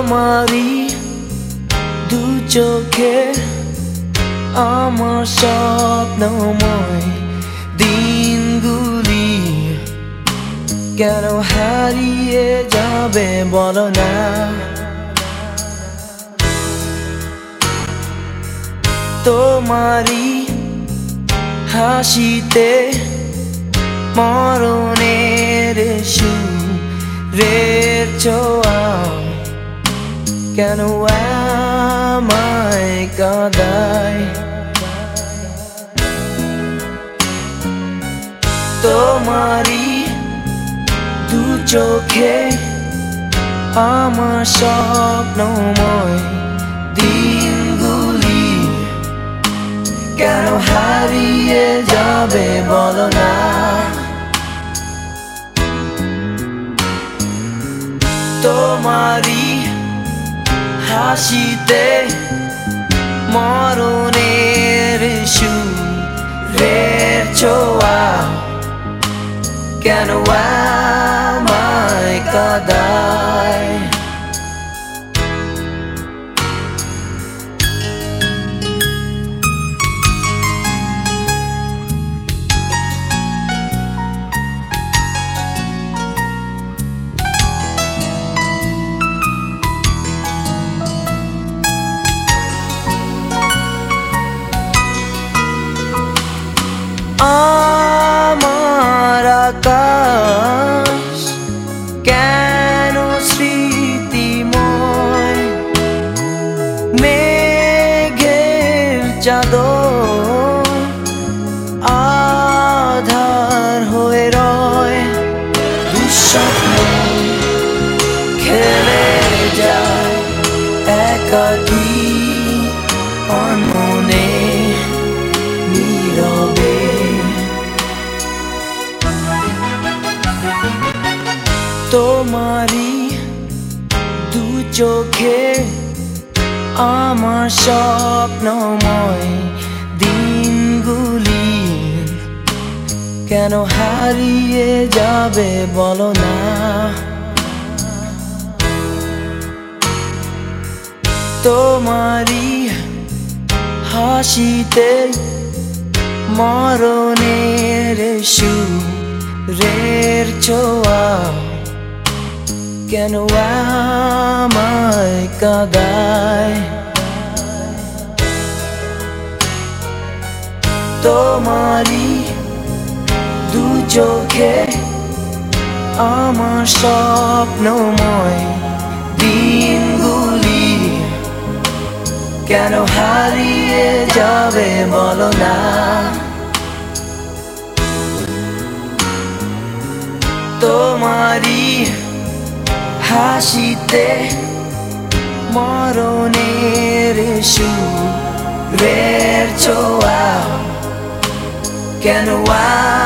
তোমারই দু চোখে আমার স্বপ্নময় দিনগুলি কেন হারিয়ে যাবে বলো না। তোমারই হাসিতে মরণের সুরের ছোঁয়া কেন আমায় কাঁদায়। তোমারই দু চোখে আমার স্বপ্নময় দিনগুলি কেন হারিয়ে যাবে বলো না। তোমারই হাসিতে মরণের সুরের ছোঁয়া কেন আমায় কাঁদায়। আমার আকাশ কেন স্মৃতিময় মেঘের চাদর আধার হয়ে রয়। দুঃস্বপ্ন খেলে যায় একাকী অনমনে নীরবে। তোমারই দু চোখে আমার স্বপ্নময় দিনগুলি কেন হারিয়ে যাবে বলো না। তোমারই হাসিতে মরণের সুরের ছোঁয়া কেন আমায় কাঁদায়। তোমারই দু চোখে আমার স্বপ্নময় দিনগুলি কেন হারিয়ে যাবে বলো না। তোমারই হাসিতে মরণের সুরের ছোঁয়া কেন